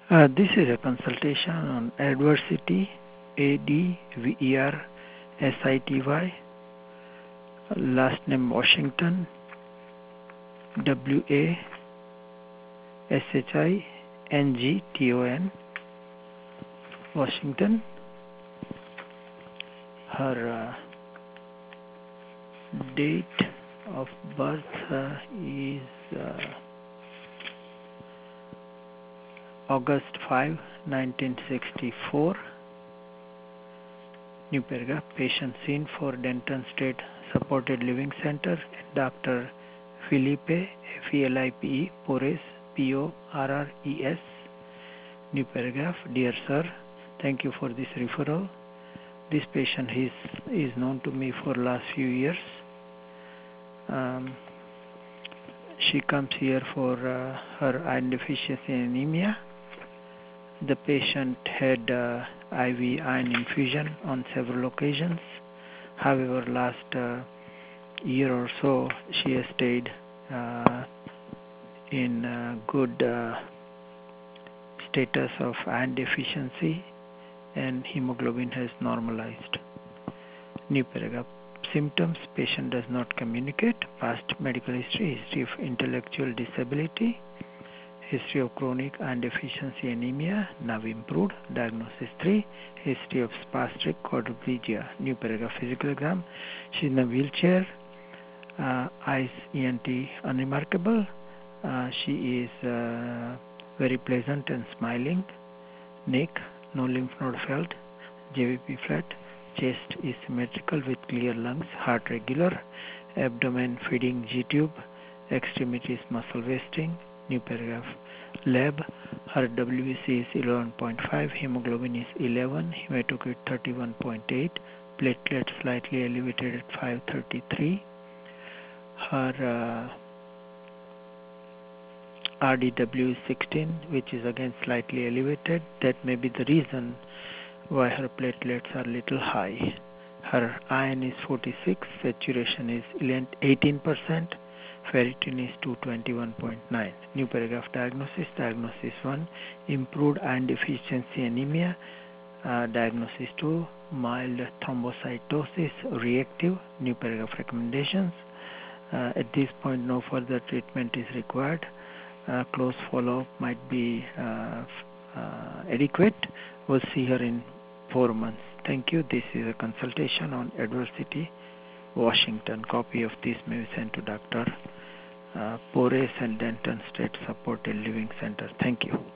This is a consultation on Adversity, Adversity, last name Washington, Washington, Washington. Her date of birth is August 5, 1964. New paragraph. Patient seen for Denton State Supported Living Center, Dr. Felipe, Felipe Porres, Porres. New paragraph. Dear sir, thank you for this referral. This patient is known to me for last few years. She comes here for her iron deficiency anemia. The patient had IV iron infusion on several occasions. However, last year or so, she has stayed in good status of iron deficiency, and hemoglobin has normalized. New paragraph. Symptoms: patient does not communicate. Past medical history of intellectual disability, history of chronic iron deficiency anemia, now improved. Diagnosis 3, history of spastic quadriplegia. New paragraph. Physical exam: she is in a wheelchair. Eyes ENT unremarkable. She is very pleasant and smiling. Neck, no lymph node felt. JVP flat. Chest is symmetrical with clear lungs. Heart regular. Abdomen feeding G-tube. Extremities muscle wasting. New paragraph. Lab: her WBC is 11.5, hemoglobin is 11, hematocrit 31.8, platelet slightly elevated at 533. Her RDW is 16, which is again slightly elevated. That may be the reason why her platelets are little high. Her iron is 46, saturation is 18%, ferritin is 221.9. New paragraph. Diagnosis. Diagnosis 1, improved iron deficiency anemia. Diagnosis 2, mild thrombocytosis, reactive. New paragraph. Recommendations. At this point, no further treatment is required. Close follow-up might be adequate. We'll see her in 4 months. Thank you. This is a consultation on Adversity, Washington. Copy of this may be sent to Dr. Porres and Denton State Supported Living Center. Thank you.